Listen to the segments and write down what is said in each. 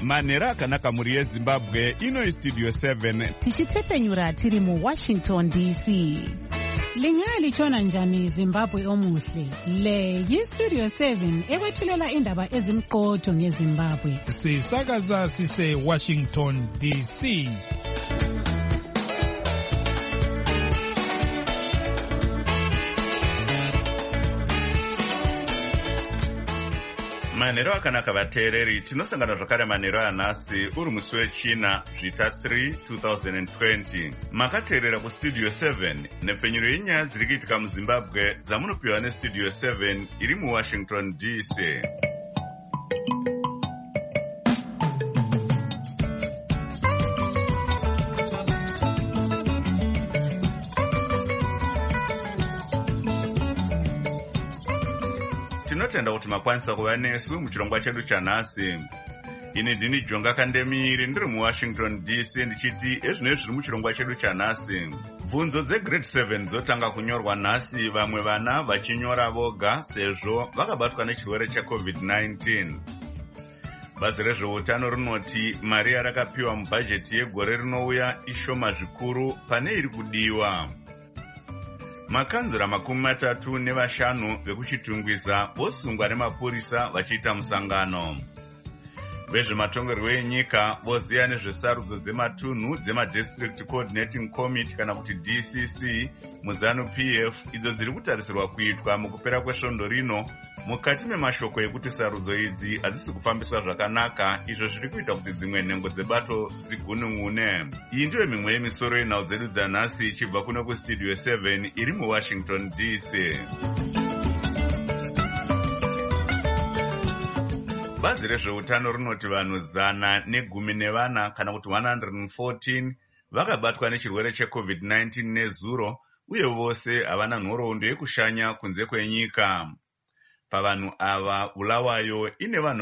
manhero akanaka mhuri yezimbabwe. Ino Studio 7 tichitepfenyura tiri muWashington DC. Lingaya lichona njani Zimbabwe omuhle. Le yiStudio 7 ekwethulela indaba ezimqotho ngeZimbabwe. Sisakaza sise Washington DC. manhero akanaka vateereri, tinosangana zvakare manhero anhasi uri musi wechina zvita 3 2020. Makateerera kuStudio 7 nepfenyuro yenyaya dziri kuitika muZimbabwe dzamunopiwa neStudio 7 iri muWashington DC. Tinotenda kuti makwanisa kuva nesu muchirongwa chedu chanhasi. Ini ndini Jonga Kandemiri ndiri muWashington DC ndichiti ezvinezvi zviri muchirongwa chedu chanhasi. Bvunzo dzeGrade 7 dzotanga kunyorwa nhasi, vamwe vana vachinyora voga sezvo vakabatwa nechirwere cheCovid-19. Bazi rezveutano rinoti mari yarakapiwa mubhajeti yegore rinouya ishoma zvikuru pane iri kudiwa. Makanzura 35 vekuchitungwiza vosungwa nemapurisa vachiita musangano. Vezvematongerwo enyika voziya nezvesarudzo dzematunhu dzemadistrict coordinating committee kana kuti DCC muZanu PF idzo dziri kutarisirwa kuitwa mukupera kwesvondo rino, mukati memashoko ekuti sarudzo idzi hadzisi kufambiswa zvakanaka, izvo zviri kuita kuti dzimwe nhengo dzebato dzigunun'une. Iyi ndiyo mimwe yemisoro yenhau dzedu dzanhasi ichibva kuno kuStudio 7 iri muWashington DC. Bazi rezveutano rinoti vanhu 114 kana kuti 114 vakabatwa nechirwere cheCovid-19 nezuro, uye vose havana nhoroondo yekushanya kunze kwenyika. Pavanhu ava Bulawayo ine vanhu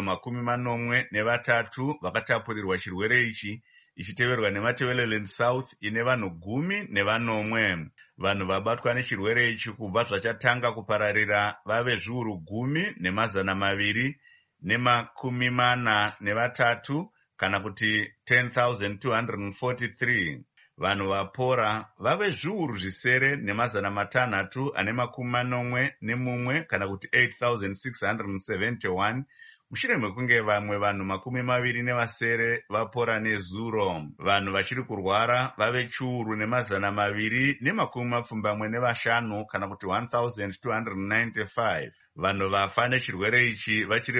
83 vakatapurirwa chirwere ichi, ichiteverwa neMatabeleland South ine vanhu 10. Vanhu vabatwa nechirwere ichi kubva zvachatanga kupararira vave zviuru 10,243 kana kuti 10,243. Vanhu vapora vave zviuru 9,641 kana kuti 8,671 mushure mekunge vamwe vanhu 27 vapora nezuro. Vanhu vachiri kurwara vave chiuru 275 kana kuti 1,295. Vanhu vafa nechirwere ichi vachiri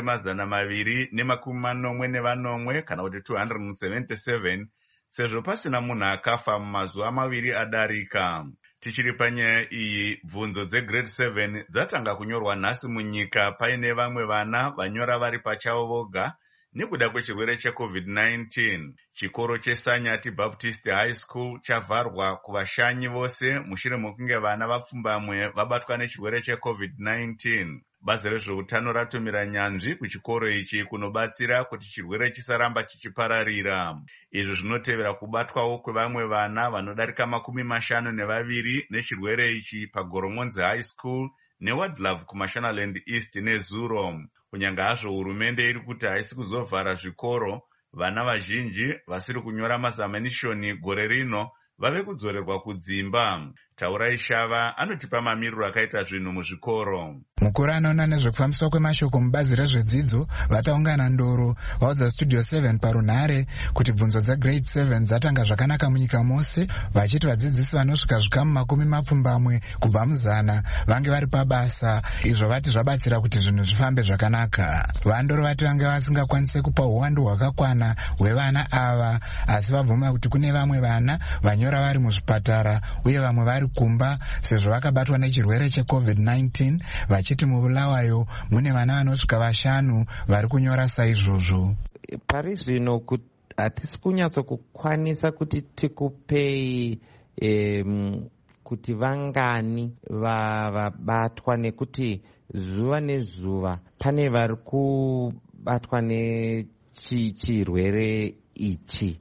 284 kana kuti 277, sezvo pasina munhu akafa mumazuva 2 adarika. Tichiri panyaya iyi, bvunzo dzeGrade 7 dzatanga kunyorwa nhasi munyika paine vamwe vana vanyora vari pachavo voga nekuda kwechirwere cheCovid-19. Chikoro cheSanyati Baptist High School chavharwa kuvashanyi vose mushure mekunge vana vapfumbamwe vabatwa nechirwere cheCovid-19. Bazi rezveutano ratumira nyanzvi kuchikoro ichi kunobatsira kuti chirwere chisaramba chichipararira. Izvi zvinotevera kubatwawo kwevamwe vana vanodarika 52 nechirwere ichi paGoromonzi High School neWadlove kuMashonaland East nezuro. Kunyange hazvo hurumende iri kuti haisi kuzovhara zvikoro, vana vazhinji vasiri kunyora mazamanishoni gore rino vave kudzorerwa kudzimba. Taurai Shava anotipa mamiriro akaita zvinhu muzvikoro. Mukuru anoona nezvekufambiswa kwemashoko mubazi rezvedzidzo vataungana ndoro vaudza Studio 7 parunhare kuti bvunzo dzeGrade 7 dzatanga zvakanaka munyika mose, vachiti vadzidzisi vanosvika zvikamu 10 kubva muzana vange vari pabasa, izvo vati zvabatsira kuti zvinhu zvifambe zvakanaka. Vandoro vati vange vasingakwanise kupa uwandu hwakakwana hwevana ava, asi vabvuma kuti kune vamwe vana vanyora vari muzvipatara uye vamwe vari kumba sezvo vakabatwa nechirwere cheCovid-19, vachiti muBulawayo mune vana vanosvika 5 vari kunyora saizvozvo. Pari zvino hatisi kunyatsokukwanisa kuti tikupei kuti vangani vabatwa, nekuti zuva nezuva pane vari kubatwa nechirwere ichi.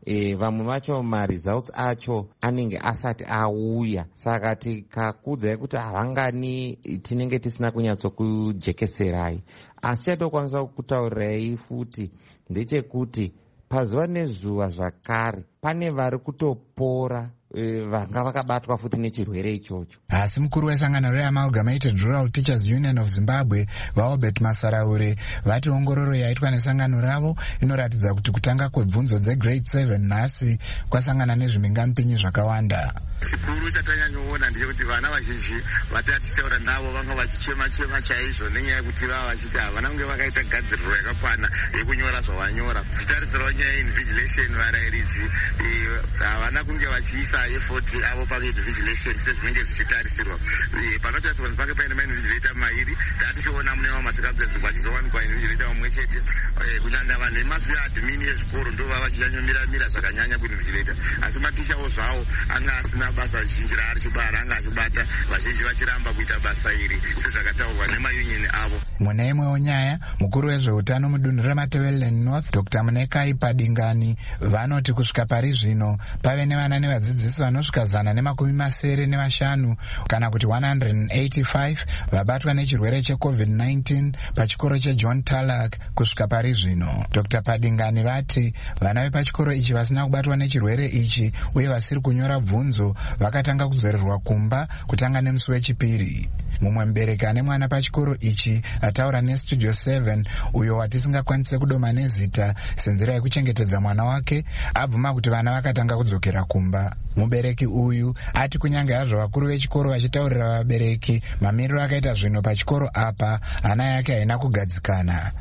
vamwe vacho maresults acho anenge asati auya, saka tikakudzai kuti havangani tinenge tisina kunyatsokujekeserai. Asi chatokwanisa kutaurirai futi ndechekuti pazuva nezuva zvakare pane vari kutopora vanga vakabatwa futi nechirwere ichocho. Asi mukuru wesangano reAmalgamated Rural Teachers Union of Zimbabwe vaObert Masaraure vati ongororo yaitwa nesangano ravo inoratidza kuti kutanga kwebvunzo dzegrade 7 nhasi kwasangana nezvimingampinyi zvakawanda. Chikuru chatanyanyoona ndechekuti vana vazhinji vatatiitaura navo vanga vachichema chaizvo nenyaya yekuti vava vachiti havana kunge vakaita gadziriro yakakwana yekunyora zvavanyora. Tichitarisirawo nyaya yeinvigilation, varayiridzi havana kunge vachiisa effort avo painvigilation sezvinenge zvichitarisirwa. Panotarisirwa kuti pake paine mainvigilator mairi, tatichiona mune vamwe masekabhenzi kwachizowanikwa invigilator mumwe chete. Kunyanya vanhu vemazuva admin ezvikoro ndo vava vachinyanyomira zvakanyanya kuinvigilator, asi matishawo zvavo anga asina basa zhinji raari chibara, anga achibata vazhinji vachiramba kuita basa iri sezvakataurwa nemayunioni avo. Mune imwewo nyaya, mukuru wezveutano mudunhu reMatabeleland North Dr. Munekai Padingani vanoti kusvika pari zvino pave nevana nevadzidzisi vanosvika 175 kana kuti 185 vabatwa nechirwere cheCovid-19 pachikoro cheJohn Tarlac kusvika pari zvino. Dr. Padingani vati vana vepachikoro ichi vasina kubatwa nechirwere ichi uye vasiri kunyora bvunzo vakatanga kudzorerwa kumba kutanga nemusi wechipiri. Mumwe mubereki ane mwana pachikoro ichi ataura neStudio 7 uyo watisingakwanise kudoma nezita senzira yekuchengetedza mwana wake abvuma kuti vana vakatanga kudzokera kumba. Mubereki uyu ati kunyange hazvo vakuru vechikoro vachitaurira vabereki mamiriro akaita zvino pachikoro apa, ana yake haina kugadzikana.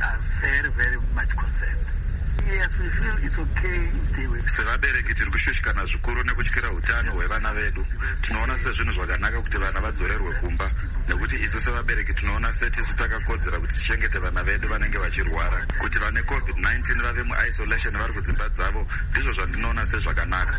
Sevabereki tiri kushushikana zvikuru nekutyira utano hwevana vedu. Tinoona sezvinhu zvakanaka kuti vana vadzorerwe kumba, nekuti isu sevabereki tinoona setisu takakodzera kuti tichengete vana vedu vanenge vachirwara. Kuti vane COVID-19 vave muisolation vari kudzimba dzavo, ndizvo zvandinoona sezvakanaka.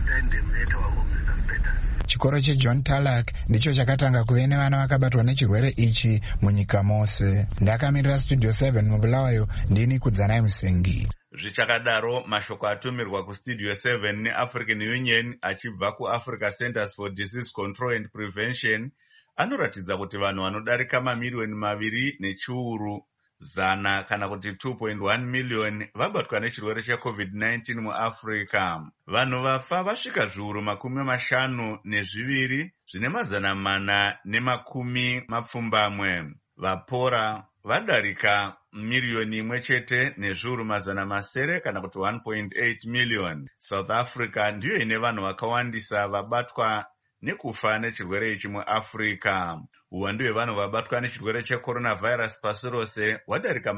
Chikoro cheJohn Tarlac ndicho chakatanga kuve nevana vakabatwa nechirwere ichi munyika mose. Ndakamirira Studio 7 mubulawayo, ndini Kudzanai Musengi. Zvichakadaro, mashoko atumirwa kuStudio 7 neAfrican Union achibva kuAfrica Centers for Disease Control and Prevention anoratidza kuti vanhu vanodarika mamiliyoni 2 zana kana kuti 2.1 million vabatwa nechirwere cheCovid-19 muAfrica. Vanhu vafa vasvika 52 zvine 410. Vapora vadarika 1,100,000 kana kuti 1.8 million. South Africa ndiyo ine vanhu vakawandisa vabatwa nekufa nechirwere ichi muAfrica. Uwandu hwevanhu vabatwa nechirwere checoronavirus pasi rose hwadarika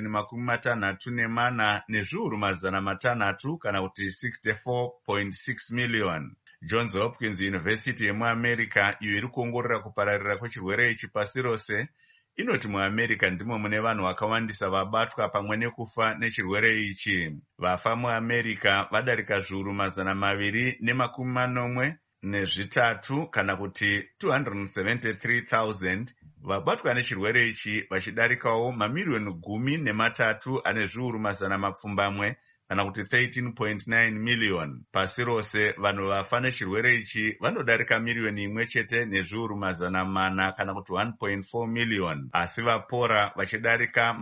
64,400,600 kana kuti 64.6 million. Johns Hopkins University yemuAmerica iyo iri kuongorora kupararira kwechirwere ichi pasi rose inoti muAmerica ndimo mune vanhu vakawandisa vabatwa pamwe nekufa nechirwere ichi. Vafa muAmerica vadarika 243 kana kuti 273,000. Vabatwa nechirwere ichi vachidarikawo 10,300,000 kana kuti 13.9 million. Pasi rose vanhu vafa nechirwere ichi vanodarika 1,100,000 kana kuti 1.4 million. Asi vapora vachidarika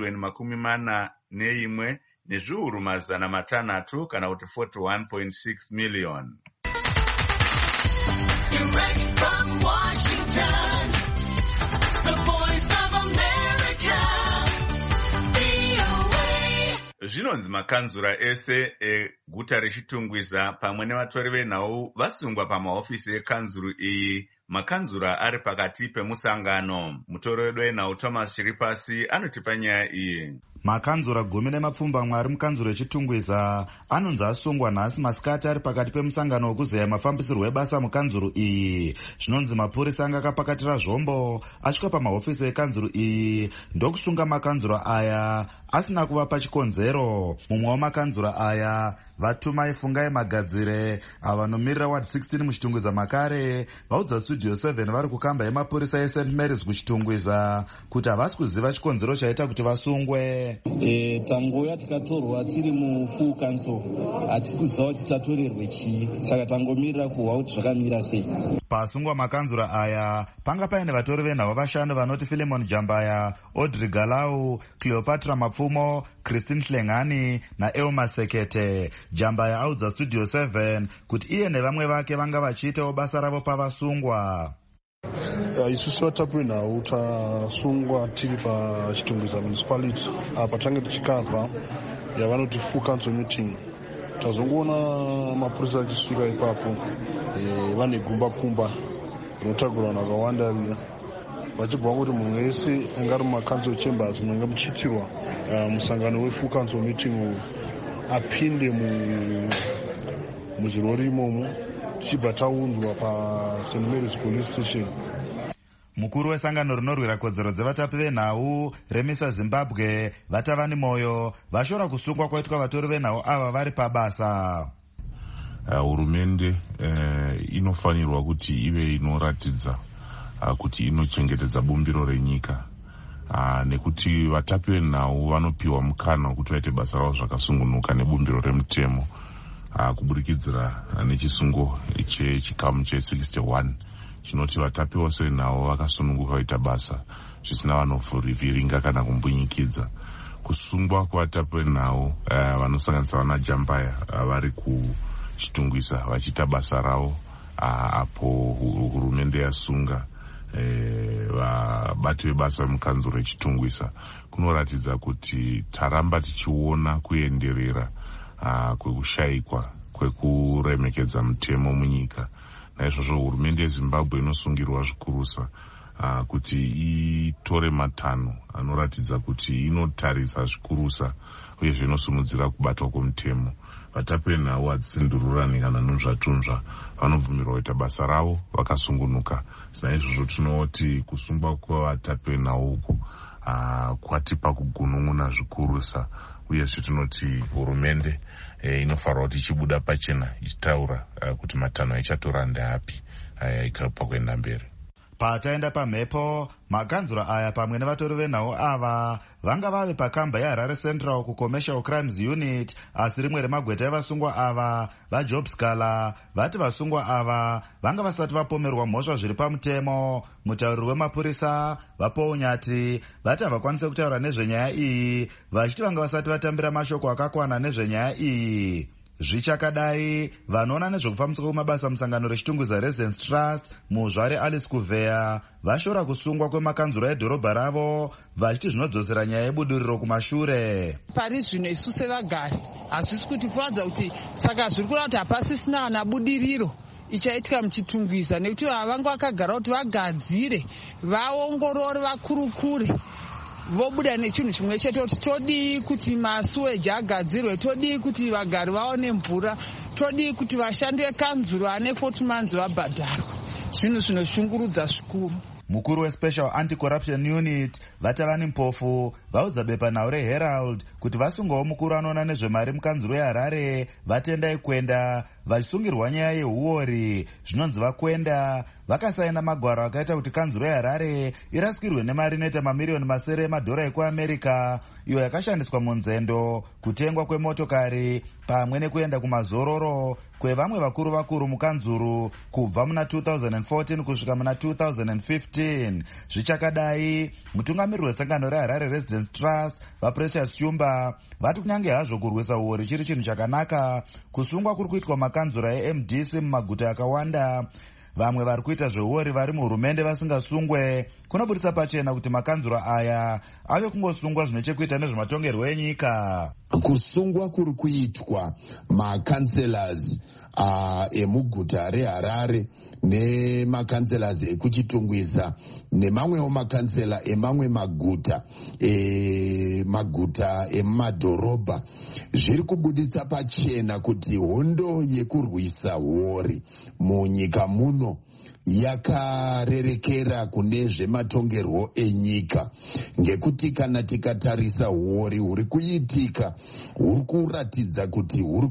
4,100,000 kana kuti 41.6 million. Direct from Washington, the Voice of America, VOA. Zvinonzi makanzura ese eguta rechitungwiza pamwe nevatori venhau vasungwa pamahofisi ekanzuru iyi. Makanzura ari pakati pemusangano. Mutori wedu wenhau Thomas Chiripasi anotipa nyaya iyi. Makanzura 10 ari mukanzuro echitungwiza anonzi asungwa nhasi masikati ari pakati pemusangano wekuzeya mafambisirwo ebasa mukanzuro iyi. Zvinonzi mapurisa anga akapakatira zvombo asvika pamahofisi ekanzuro iyi ndokusunga makanzuro aya asina kuvapa chikonzero. Mumwe wamakanzuro aya Vatumai Fungai Magadzire avo vanomirira ward 16 muchitungwiza makare vaudza studio 7 vari kukamba yemapurisa eSt Mary's kuchitungwiza kuti havasi kuziva chikonzero chaita kuti vasungwe. Tangoya tikatorwa tiri mufull council hatisi kuziva kuti tatorerwe chii, saka tangomirira kuhwa kuti zvakamira sei. Pasungwa makanzura aya panga paine vatori venhau vashanu vanoti Philemon Jambaya, Audrey Galau, Cleopatra Mapfumo, Christine Hlengani naElma Sekete. Jambaya audza studio 7 kuti iye nevamwe vake vanga vachiitawo basa ravo pavasungwa. Isusu vatapi venhau tasungwa tiri pachitungwiza municipality apa tange tichikabva yavanoti full council meeting. Tazongoona mapurisa achisvika ipapo vane gumba kumba rinotagurwa vanhu vakawanda riya vachibva kuti munhu wese angari mumacancel chambers munenge muchiitirwa musangano wefull council meeting uyu apinde muzvirori imomo tichibva taunzwa paSt Mary's police station. Mukuru wesangano rinorwira kodzero dzevatapi venhau Remisa Zimbabwe Vatavani Moyo vashora kusungwa kwaitwa vatori venhau ava vari pabasa. Hurumende inofanirwa kuti ive inoratidza kuti inochengetedza bumbiro renyika nekuti vatapi venhau vanopiwa mukana wekuti vaite basa ravo zvakasungunuka nebumbiro remutemo kubudikidzira nechisungo chechikamu che61 chinoti vatapi vose venhau vakasununguka vaita basa zvisina vanovhiringa kana kumbunyikidza. Kusungwa kwavatapi venhau vanosanganisa vana Jambaya vari kuchitungwisa vachiita basa ravo apo hurumende yasunga vabati vebasa vemukanzuro rechitungwisa kunoratidza kuti taramba tichiona kuenderera kwekushayikwa kwekuremekedza mutemo munyika. Naizvozvo hurumende yeZimbabwe inosungirwa zvikurusa kuti itore matanho anoratidza kuti inotarisa zvikurusa uyezve inosimudzira kubatwa kwemutemo. Vatapi venhau hadzisindururani kana nunzvatunzva vanobvumirwa kuita basa ravo vakasungunuka. Naizvozvo tinoti kusungwa kwavatapi venhau uku kwatipa kugunun'una zvikurusa uyezve tinoti hurumende inofanirwa kuti ichibuda pachena ichitaura kuti matanho aichatora ndeapi ikapa kuenda mberi. Pataenda pamhepo makanzura aya pamwe nevatori venhau ava vanga vave pakamba yeHarare Central kuCommercial Crimes Unit, asi rimwe remagweta evasungwa ava vaJob Scala vati vasungwa ava vanga vasati vapomerwa mhosva zviri pamutemo. Mutauriri wemapurisa Vapo Nyati vati havakwanise kutaura nezvenyaya iyi vachiti vanga vasati vatambira mashoko akakwana nezvenyaya iyi. Zvichakadai vanoona nezvekufambiswa kwemabasa musangano rechitungwiza Residence Trust muzvare Alice Kuveya vashora kusungwa kwemakanzura edhorobha ravo vachiti zvinodzosera nyaya yebudiriro kumashure. Pari zvino isu sevagari hazvisi kuti kuratidza kuti saka zviri kureva kuti hapasisina ana budiriro ichaitika muchitungwiza nekuti vanga vakagara kuti vagadzire vaongorore vakurukure vobuda nechinhu chimwe chete kuti todii kuti masuweji agadzirwe, todii kuti vagari vaone mvura, todii kuti vashandi vekanzuro ane 40 months vabhadharwa. Zvinhu zvinoshungurudza zvikuru. Mukuru weSpecial Anti-Corruption Unit Vatavani Mpofu vaudza bepanhau reHerald kuti vasungwawo mukuru anoona nezvemari mukanzuro yeHarare vatendai kwenda vachisungirwa nyaya yehuori. Zvinonzi vakwenda vakasaina magwaro akaita kuti kanzuro yeHarare irasikirwe nemari inoita mamiriyoni masere emadhora ekuAmerica iyo yakashandiswa munzendo, kutengwa kwemotokari pamwe nekuenda kumazororo kwevamwe vakuru mukanzuro kubva muna 2014 kusvika muna 2015. Zvichakadai mutungamiriri wesangano reHarare Residence Trust vaPrecious Shumba vati kunyange hazvo kurwisa huori chiri chinhu chakanaka, kusungwa kuri kuitwa makanzura eMDC mumaguta akawanda. Vamwe vari kuita zvehuori vari muhurumende vasingasungwe kunobudisa pachena kuti makanzura aya ave kungosungwa zvine chekuita nezvematongerwo enyika. Kusungwa kuri kuitwa makanselas emuguta reHarare nemakanselas ekuchitungwiza nemamwewo makansela emamwe maguta emumadhorobha zviri kubuditsa pachena kuti hondo yekurwisa huori munyika muno yakarerekera kune zvematongerwo enyika, ngekuti kana tikatarisa huori huri kuitika huri kuratidza kuti huri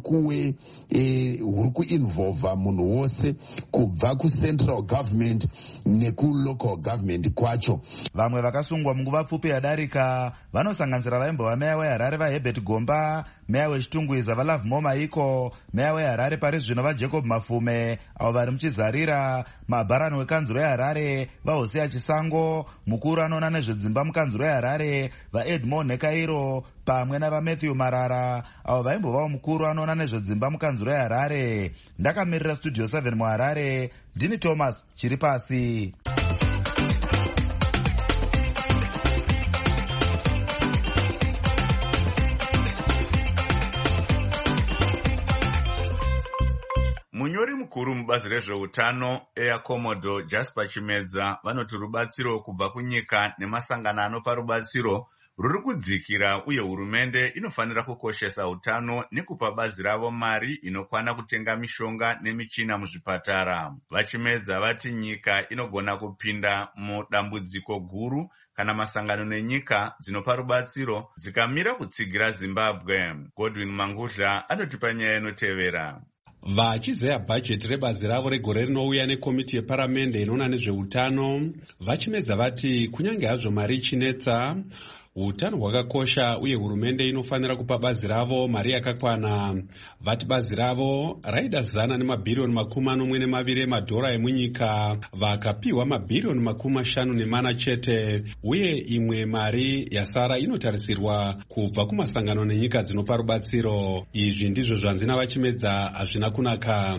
kuinvolva munhu wose kubva kucentral government nekulocal government kwacho. Vamwe vakasungwa munguva pfupi yadarika vanosanganisira vaimbova meya weHarare vaHerbert Gomba, meya wechitungwiza vaLove Maiko, meya weHarare pari zvino vaJacob Mafume, avo vari muchizarira, mabharani wekanzuro yeHarare vaHosea Chisango, mukuru anoona nezvedzimba mukanzuro yeHarare vaEdmond Nekairo, pamwe navaMatthew Marara, avo vaimbovawo mukuru anoona nezvedzimba mukanzuro yeHarare. Ndakamirira Studio 7 muHarare, ndini Thomas Chiripasi. Munyori mukuru mubazi rezveutano Air Commodore Jasper Chimedza vanoti rubatsiro kubva kunyika nemasangano anopa rubatsiro ruri kudzikira, uye hurumende inofanira kukoshesa utano nekupa bazi ravo mari inokwana kutenga mishonga nemichina muzvipatara. Vachimedza vati nyika inogona kupinda mudambudziko guru kana masangano nenyika dzinopa rubatsiro dzikamira kutsigira Zimbabwe. Godwin Mangudla anotipa nyaya inotevera. Vachizeya bhajeti rebazi ravo regore rinouya nekomiti yeparamende inoona nezveutano, Vachimedza vati kunyange hazvo mari ichinetsa, utano hwakakosha uye hurumende inofanira kupa bazi ravo mari yakakwana. Vati bazi ravo raida $142 emadhora emunyika, vakapiwa $540 chete, uye imwe mari yasara inotarisirwa kubva kumasangano nenyika dzinopa rubatsiro. Izvi ndizvo zvanzi naVachimedza hazvina kunaka.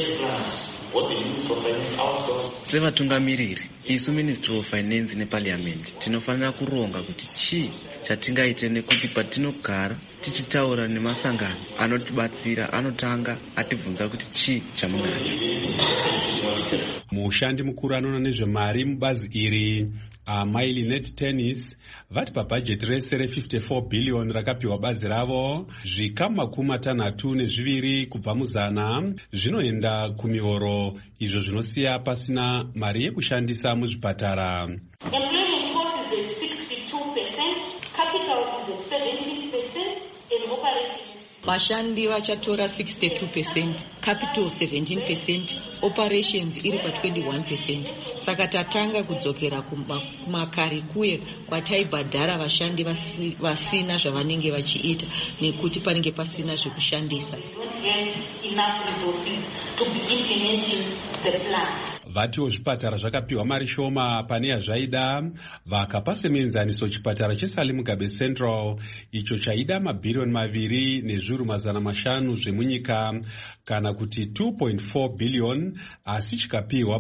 Sevatungamiriri, isu Ministry of Finance neParliament tinofanira kuronga kuti chii chatingaite, nekuti patinogara tichitaura nemasangano anotibatsira anotanga atibvunza kuti chii chamunada. Mushandi mukuru anoona nezvemari mubazi iri Mailinet Tennis vati pabhajeti rese re$54 billion rakapiwa bazi ravo, zvikamu $62 kubva muzana zvinoenda kumihoro, izvo zvinosiya pasina mari yekushandisa muzvipatara. Vashandi vachatora 62%, capital 17%, operations iri pa 21%. Saka tatanga kudzokera kumakare kuye kwataibhadhara vashandi vasina zvavanenge vachiita nekuti panenge pasina zvekushandisa. Vatiwo zvipatara zvakapiwa mari shoma pane yazvaida, vakapa semenzaniso chipatara cheSali Mugabe Central icho chaida $2.5 zvemunyika kana kuti $2.4 billion, asi chikapiwa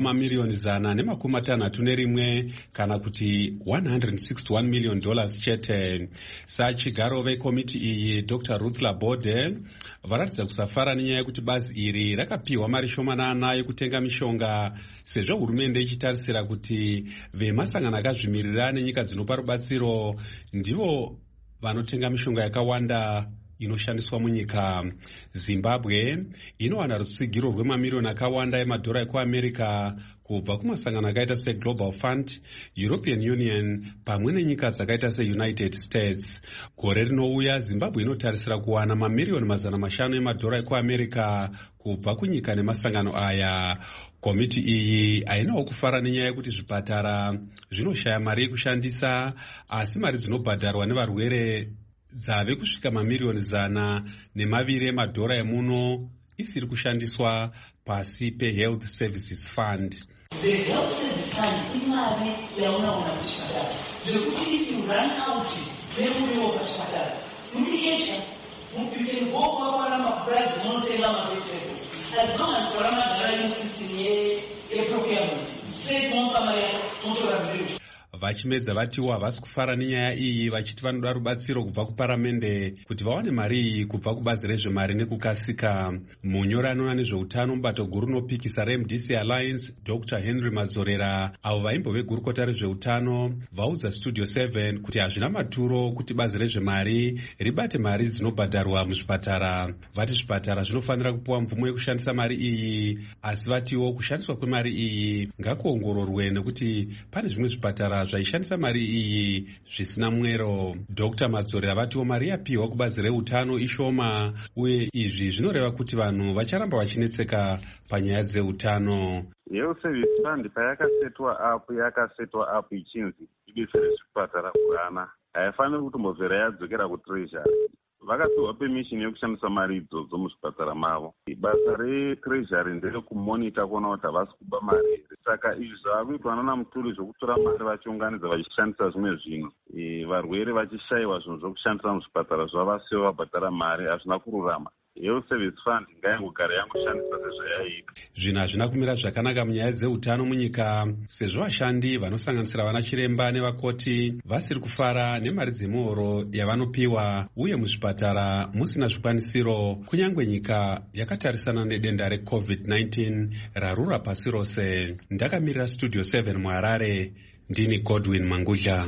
$161 kana kuti $161 million chete. Sachigaro vekomiti iyi Dr. Ruth Laborde varatidza kusafara nenyaya yekuti bazi iri rakapiwa mari shomanana yekutenga mishonga, sezvo hurumende ichitarisira kuti vemasangano akazvimirira nenyika dzinopa rubatsiro ndivo vanotenga mishonga yakawanda inoshandiswa munyika. Zimbabwe inowana rutsigiro rwemamiliyoni akawanda emadhora ekuAmerica kubva kumasangano akaita seGlobal Fund, European Union pamwe nenyika dzakaita seUnited States. Gore rinouya Zimbabwe inotarisira kuwana mamiliyoni 500 emadhora ekuAmerica kubva kunyika nemasangano aya. Komiti iyi hainawo kufara nenyaya yekuti zvipatara zvinoshaya mari yekushandisa, asi mari dzinobhadharwa nevarwere dzave kusvika mamiliyoni 120 emadhora emuno isiri kushandiswa pasi peHealth Services Fund. The Health Service Fund imari yaunaona kuchipatara zvekuti if you run out nemuriwo pachipatara mumiesha mupikeni boko wakwana mapurazi munotenga mavegetables as long as varamagara inosystem yeprocurement straight mopa mari motora mbiri. vachimedza vatiwo havasi kufara nenyaya iyi, vachiti vanoda rubatsiro kubva kuparamende kuti vawane mari iyi kubva kubazi rezvemari nekukasika. Munyori anoona nezveutano mubato guru rinopikisa reMDC Alliance, Dr Henry Madzorera, avo vaimbove gurukota rezveutano, vaudza Studio 7 kuti hazvina maturo kuti bazi rezvemari ribate mari dzinobhadharwa muzvipatara. Vati zvipatara zvinofanira kupiwa mvumo yekushandisa mari iyi, asi vatiwo kushandiswa kwemari iyi ngakuongororwe nekuti pane zvimwe zvipatara zvaishandisa mari iyi zvisina mwero. Dr Madzorera vatiwo mari yapiwa kubazi reutano ishoma, uye izvi zvinoreva kuti vanhu vacharamba vachinetseka panyaya dzeutano. Health Service Fund yakasetwa apo ichinzi idetsere zvipatara kuvana, haifaniri kutombobvera yadzokera kuTreasury. Vakapiwa permission yekushandisa mari idzodzo muzvipatara mavo. Basa reTreasury nderekumonita kuona kuti havasi kuba mari here. Saka izvi zvavakuitwa nana Muturi zvokutora mari vachiunganidza vachishandisa zvimwe zvinhu, varwere vachishayiwa zvinhu zvokushandisa muzvipatara zvavasiwo vabhadhara mari, hazvina kururama. Health Service Fund ngaingogara yangoshandisa sezvayaita. Zvinhu hazvina kumira zvakanaka munyaya dzeutano munyika, sezvo vashandi vanosanganisira vana chiremba nevakoti vasiri kufara nemari dzemuhoro yavanopiwa, uye muzvipatara musina zvikwanisiro, kunyange nyika yakatarisana nedenda reCovid-19 rarura pasi rose. Ndakamirira Studio 7 muHarare, ndini Godwin Mangudya.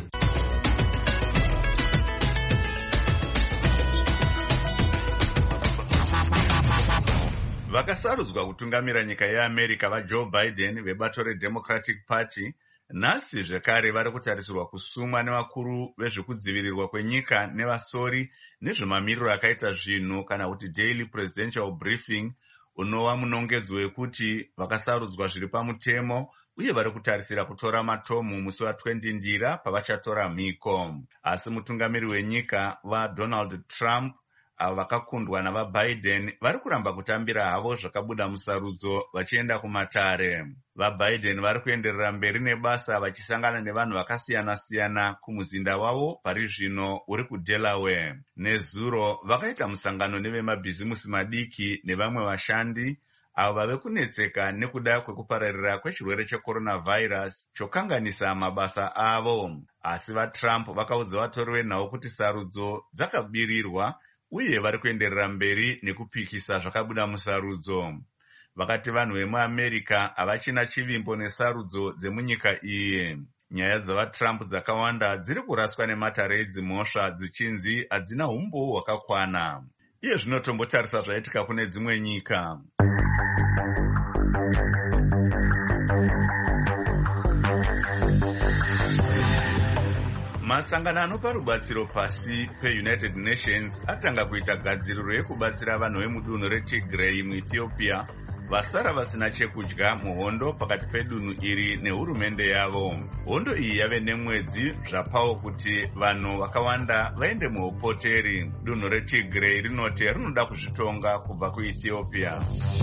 Vakasarudzwa kutungamira nyika yeAmerica vaJoe Biden vebato reDemocratic Party nhasi zvekare vari kutarisirwa kusumwa nevakuru vezvekudzivirirwa kwenyika nevasori nezvemamiriro akaita zvinhu kana kuti Daily Presidential Briefing, unova munongedzo wekuti vakasarudzwa zviri pamutemo uye vari kutarisira kutora matomu musi wa20 Ndira pavachatora mhiko. Asi mutungamiri wenyika vaDonald Trump avo vakakundwa navaBiden vari kuramba kutambira havo zvakabuda musarudzo vachienda kumatare. VaBiden vari kuenderera mberi nebasa vachisangana nevanhu vakasiyana-siyana kumuzinda wavo pari zvino uri kuDelaware. Nezuro vakaita musangano nevemabhizimusi madiki nevamwe vashandi avo vave kunetseka nekuda kwekupararira kwechirwere checoronavirus chokanganisa mabasa avo. Asi vaTrump vakaudza vatori venhau kuti sarudzo dzakabirirwa uye vari kuenderera mberi nekupikisa zvakabuda musarudzo. Vakati vanhu vemuAmerica havachina chivimbo nesarudzo dzemunyika iyi. Nyaya dzavaTrump dzakawanda dziri kuraswa nematare edzimhosva dzichinzi hadzina umbo hwakakwana. Iye zvinotombotarisa zvaitika kune dzimwe nyika. Masangano anopa rubatsiro pasi peUnited Nations atanga kuita gadziriro yekubatsira vanhu vemudunhu reTigray muEthiopia vasara vasina chekudya muhondo pakati pedunhu iri nehurumende yavo. Hondo iyi yave nemwedzi zvapawo kuti vanhu vakawanda vaende muupoteri. Dunhu reTigray rinoti rinoda kuzvitonga kubva kuEthiopia.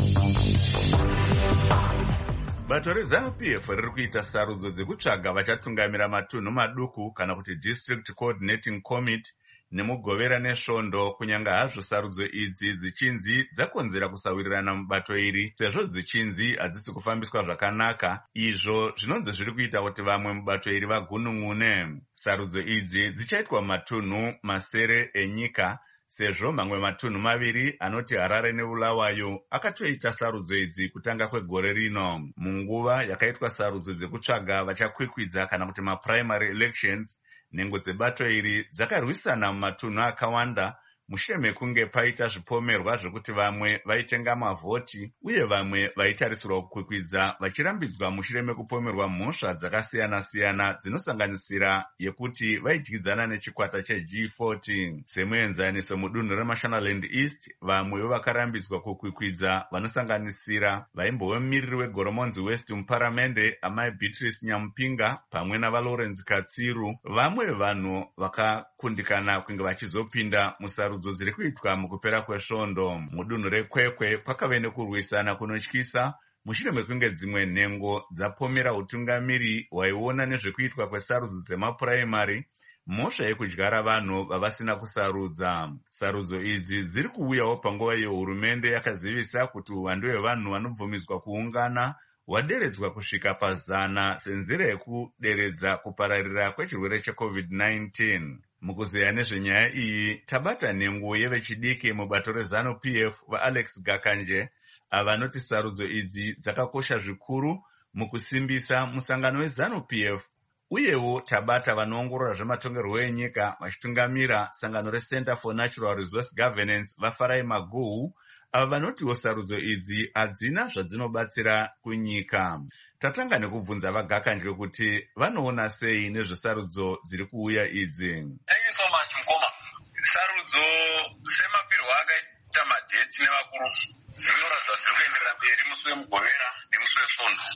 Bato reZANU-PF riri kuita sarudzo dzekutsvaga vachatungamira matunhu maduku kana kuti District Coordinating Committee nemugovera nesvondo, kunyanga hazvo sarudzo idzi dzichinzi dzakonzera kusawirirana mubato iri sezvo dzichinzi hadzisi kufambiswa zvakanaka, izvo zvinonzi zviri kuita kuti vamwe mubato iri vagunun'une. Sarudzo idzi dzichaitwa matunhu masere enyika sezvo mamwe matunhu maviri anoti Harare neBulawayo akatoita sarudzo idzi kutanga kwegore rino. Munguva yakaitwa sarudzo dzekutsvaga vachakwikwidza kana kuti maprimary elections, nhengo dzebato iri dzakarwisana mumatunhu akawanda mushure mekunge paita zvipomerwa zvekuti vamwe vaitenga mavhoti uye vamwe vaitarisirwa kukwikwidza vachirambidzwa mushure mekupomerwa mhosva dzakasiyana-siyana dzinosanganisira yekuti vaidyidzana nechikwata cheG40. Semuenzaniso mudunhu reMashonaland East, vamwe vakarambidzwa kukwikwidza vanosanganisira vaimbove mumiriri weGoromonzi West muparamende amai Beatrice Nyamupinga pamwe navaLawrence Katsiru. Vamwe vanhu vakakundikana kunge vachizopinda musarudzo dziri kuitwa mukupera kwesvondo. Mudunhu reKwekwe kwakave nekurwisana kunotyisa mushure mekunge dzimwe nhengo dzapomera utungamiri hwaiona nezvekuitwa kwesarudzo dzemapuraimari, mhosva yekudyara vanhu vavasina kusarudza. Sarudzo idzi dziri kuuyawo panguva iyo hurumende yakazivisa kuti uwandu hwevanhu vanobvumidzwa kuungana waderedzwa kusvika pa100 senzira yekuderedza kupararira kwechirwere cheCovid-19. Mukuzeya nezvenyaya iyi, tabata nhengo yevechidiki mubato reZANU-PF vaAlex Gakanje avanoti sarudzo idzi dzakakosha zvikuru mukusimbisa musangano weZANU-PF. Uyewo tabata vanoongorora zvematongerwo enyika vachitungamira sangano reCenter for Natural Resource Governance vaFarai Maguhu ava vanotiwo sarudzo idzi hadzina zvadzinobatsira kunyika. Tatanga nekubvunza vaGakanje kuti vanoona sei nezvesarudzo dziri kuuya idzi. Thank you so much Mukoma. Sarudzo semapirwo akaita madheti nevakuru dzinoratidza dziri kuenderera mberi musi wemugovera nemusi weSondo.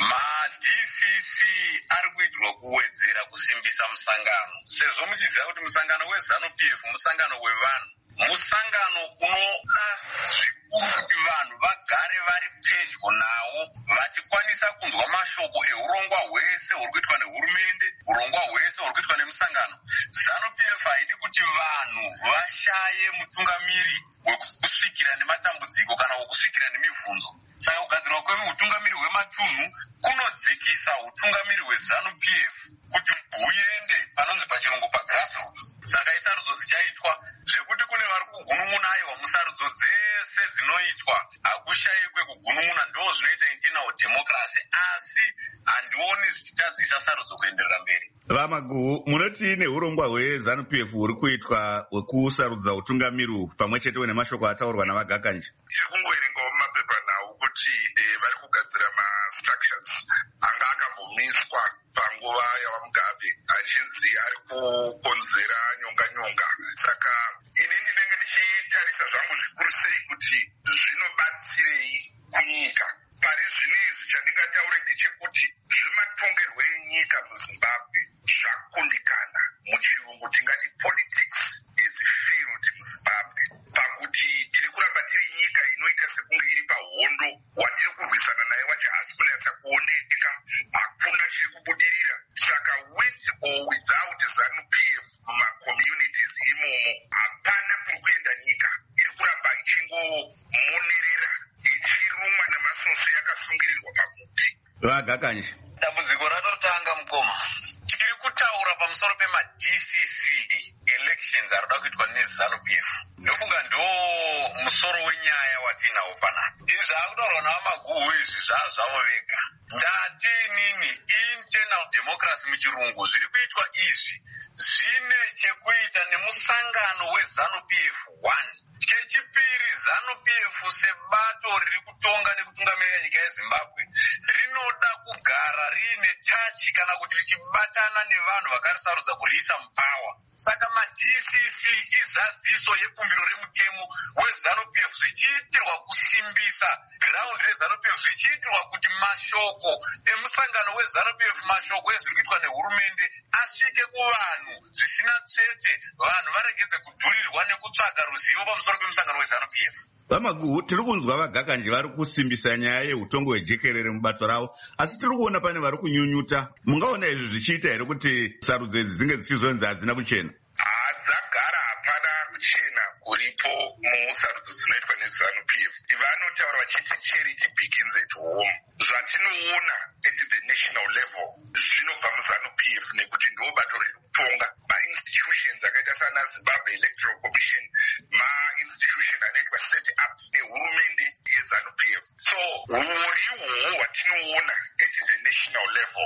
Ma-DCC ari kuitirwa kuwedzera kusimbisa musangano, sezvo muchiziva kuti musangano weZANU-PF musangano wevanhu, musangano unoda zvikuru kuti vanhu vagare vari pedyo nawo vachikwanisa kunzwa mashoko eurongwa hwese huri kuitwa nehurumende, urongwa hwese huri kuitwa nemusangano. ZANU-PF haidi kuti vanhu vashaye mutungamiri wekusvikira nematambudziko kana wekusvikira nemibvunzo. Saka kugadzirwa kweutungamiri hwematunhu kunodzikisa utungamiri hweZANU-PF kuti huende panonzi pachirungu pagrassroots. Saka isarudzo dzichaitwa zvekuti kune vari kugunun'una aiwa musarudzo dzese dzinoitwa hakushayikwe kugunun'una, ndo zvinoita internal democracy, asi handioni zvichitadzisa sarudzo kuenderera mberi. VaMaguhu, munoti neurongwa hweZANU-PF huri kuitwa hwekusarudza utungamiri pamwe chete nemashoko ataurwa navaGakanje? Tiri kungoerengawo mumapepa nawo kuti vari kugadzira ma-structures anga akambomiswa panguva yavaMugabe achinzi ari kukonzera nyonga-nyonga. Saka ini ndinenge ndichitarisa zvangu zvikuru sei kuti zvinobatsirei kunyika. Pari zvinezvi chandingataure ndechekuti zvematongerwo enyika muZimbabwe zvakundikana. Muchirungu tingati politics is failed muZimbabwe, pakuti tiri kuramba tiri nyika inoita sekunge iri pahondo, watiri kurwisana naye wacho hasi kunatsa kuoneka, hakuna chiri kubudirira. Saka with or without ZANU-PF mumacommunities imomo hapana kuri kuenda nyika. Iri kuramba ichingomonerera ichirumwa nemasose yakasungirirwa pamuti. VaGakanje, dambudziko ratotanga Mukoma. Tiri kutaura pamusoro pema-DCC elections ari kuda kuitwa neZANU-PF. Ndofunga ndo musoro wenyaya watinawo panapa. Izvi zvakutaurwa navaMaguhu izvi zvavo vega. Ndati inini internal democracy muchirungu zviri kuitwa izvi zvine chekuita nemusangano weZANU-PF 1. Chechipiri, ZANU-PF sebato riri kutonga nekutungamirira nyika yeZimbabwe rinoda kugara riine tachi kana kuti richibatana nevanhu vakarisarudza kuriisa mupawa. Saka ma-DCC izadziso yebumbiro remutemo weZANU-PF zvichiitirwa kusimbisa ground reZANU-PF, zvichiitirwa kuti mashoko emusangano weZANU-PF, mashoko ezviri kuitwa nehurumende asvike kuvanhu zvisina tsvete, vanhu varegedze kudhurirwa nekutsvaga ruzivo pamusoro pemusangano weZANU-PF. VaMaguhu, tiri kunzwa vaGakanje vari kusimbisa nyaya yeutongo hwejekerere mubato ravo, asi tiri kuona pane vari kunyunyuta. Mungaona izvi zvichiita here kuti sarudzo idzi dzinge dzichizonzi hadzina kuchena? Hadzagara hapana kuchena kuripo musarudzo dzinoitwa neZANU-PF. Vanotaura vachiti charity begins at home. Zvatinoona at the national level zvinobva muZANU-PF nekuti ndo bato riri kutonga ma-institutions akaita sana Zimbabwe Electoral Commission, ma-institution anoitwa set up nehurumende yeZANU-PF. So urihwo hwatinoona at the national level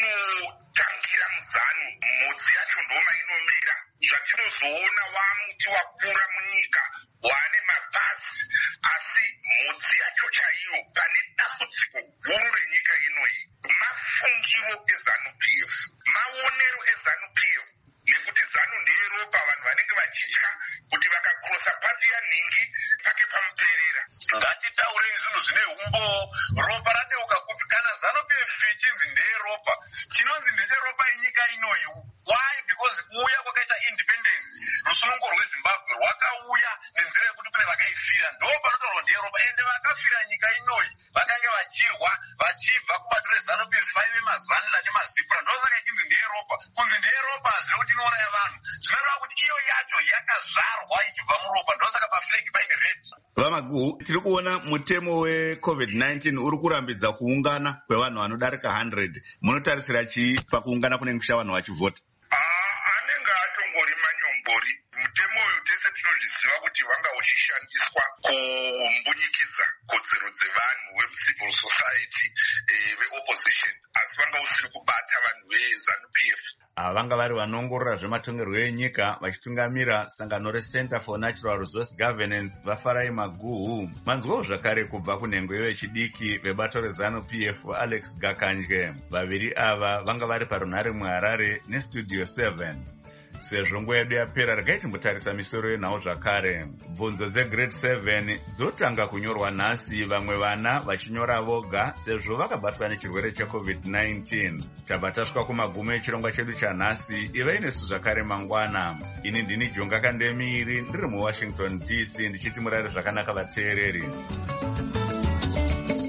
hunotangira muZANU. Mhodzi yacho ndoma inomera. Zvatinozoona wamuti wakura munyika wane mabhazi, asi mhodzi yacho chaiyo pane dambudziko guru renyika inoyi mafungiro eZANU-PF, maonero eZANU-PF, nekuti ZANU ndeyeropa, vanhu vanenge vachitya kuti vakakrosa pati yanhingi pake pamuperera. Ngatitaurei zvinhu zvine umbo. Ropa radeuka kupi kana ZANU-PF ichinzi ndeyeropa, chinonzi ndecheropa yenyika inoyi. Why? Because kuuya kwakaita independence, rusunungo rweZimbabwe rwakauya nenzira yekuti kune vakaifira, ndo panotaurwa ndeyeropa, ende vakafira nyika inoyi vakange vachirwa vachibva kubato reZANU-PF vaive mazanla nemazipura, ndosaka ichinzi ndeyeropa. Kunzi ndeyeropa hazvina kuti inouraya vanhu, zvinoreva kuti iyo yacho yakazvarwa ichibva muropa, ndosaka pafulegi paine red. VaMaguhu, magu tiri kuona mutemo weCovid-19 uri kurambidza kuungana kwevanhu vanodarika 100. Munotarisira chii pakuungana kunenge kusha vanhu vachivhota? Anenge atongori manyongori. Mutemo uyu tese tinozviziva kuti wanga uchishandiswa kumbunyikidza kodzero dzevanhu vecivil society veopposition, asi vanga usiri kubata vanhu veZANU-PF. Vanga vari vanoongorora zvematongerwo enyika vachitungamira sangano reCenter for Natural Resource Governance vaFarai Maguhu. Manzwawo zvakare kubva kunhengo yevechidiki vebato reZANU-PF Alex Gakanje. Vaviri ava vanga vari parunhare muHarare neStudio 7. Sezvo nguva yedu yapera regai timbotarisa misoro yenhau zvakare. Bvunzo dzegrade 7 dzotanga kunyorwa nhasi, vamwe vana vachinyora voga sezvo vakabatwa nechirwere cheCovid-19. Tabva tasvika kumagumo echirongwa chedu chanhasi. Ivai nesu zvakare mangwana. Ini ndini Jonga Kandemiri ndiri muWashington DC ndichiti murare zvakanaka vateereri.